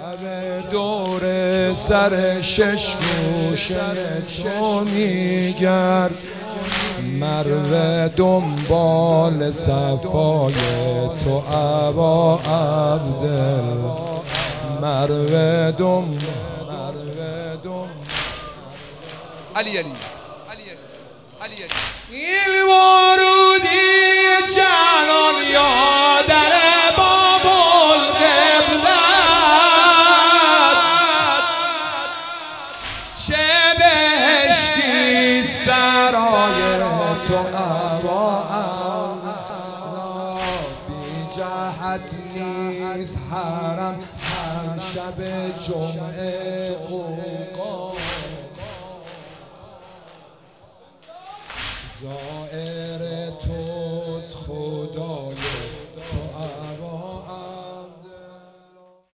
دور سر شش گوشه تو میگرد، مروه دنبال صفای تو ابا عبدل، مروه علی این ورودی جلال یادر باب القبله چه بهشتی سرای تو ابا بی جهت نیست حرم هر شب جمعه قوقا زائر